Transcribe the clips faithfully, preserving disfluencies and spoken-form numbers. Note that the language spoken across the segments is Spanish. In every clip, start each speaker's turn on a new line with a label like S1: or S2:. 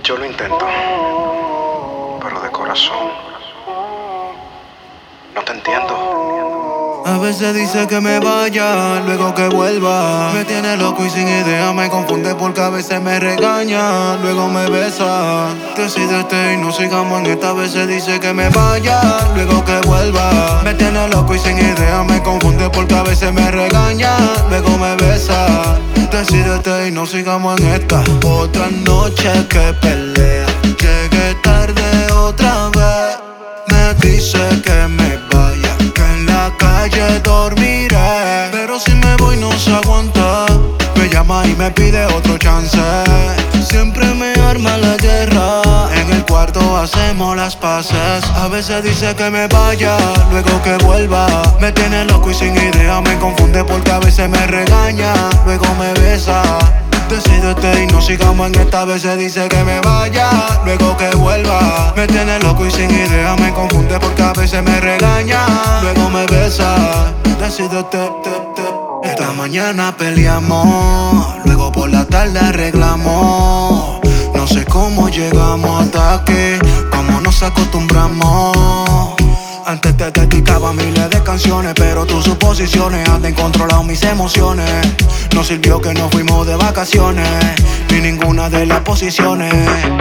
S1: Yo lo intento, pero de corazón. No te entiendo.
S2: A veces dice que me vaya, luego que vuelva. Me tiene loco y sin idea, me confunde porque a veces me regaña, luego me besa. Decídete y no sigamos en esta. A veces dice que me vaya, luego que vuelva. Me tiene loco y sin idea, me confunde porque a veces me regaña, luego me besa. Decídete y no sigamos en esta. Otra noche que pelea, llegué tarde otra vez. Me dice que me vaya, que en la calle dormiré. Pero si me voy no se aguanta, me llama y me pide otro chance. Siempre me arma la guerra, en el cuarto hacemos las paces. A veces dice que me vaya, luego que vuelva. Me tiene loco y sin idea, me confunde porque a veces me regaña, luego me besa. Decídete y no sigamos en esta. A veces dice que me vaya, luego que vuelva. Me tiene loco y sin idea, me confunde porque a veces me regaña, luego me besa. Decídete, te, te. Esta mañana peleamos, luego por la tarde arreglamos. No sé cómo llegamos hasta aquí, cómo nos acostumbramos. Antes te dedicaba miles de canciones, pero tus suposiciones han controlado mis emociones. No sirvió que no fuimos de vacaciones, ni ninguna de las posiciones.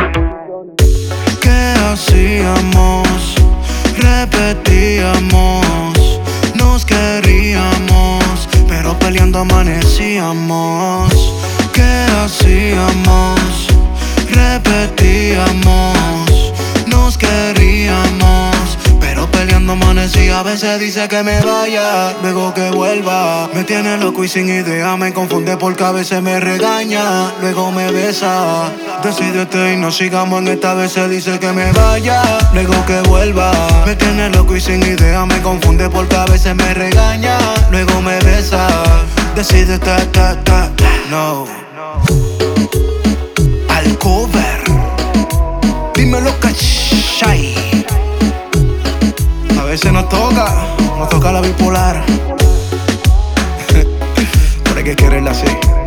S2: ¿Qué hacíamos? Repetíamos, nos queríamos, pero peleando amanecíamos. ¿Qué hacíamos? Repetíamos, nos queríamos, pero peleando amanecía. A veces dice que me vaya, luego que vuelva. Me tiene loco y sin idea, me confunde porque a veces me regaña, luego me besa. Decídete y no sigamos en esta. A veces dice que me vaya, luego que vuelva. Me tiene loco y sin idea, me confunde porque a veces me regaña, luego me besa. Decídete, ta, ta, no. Al cover, dímelo, cachay. A veces nos toca, nos toca la bipolar. Por hay que quererla así.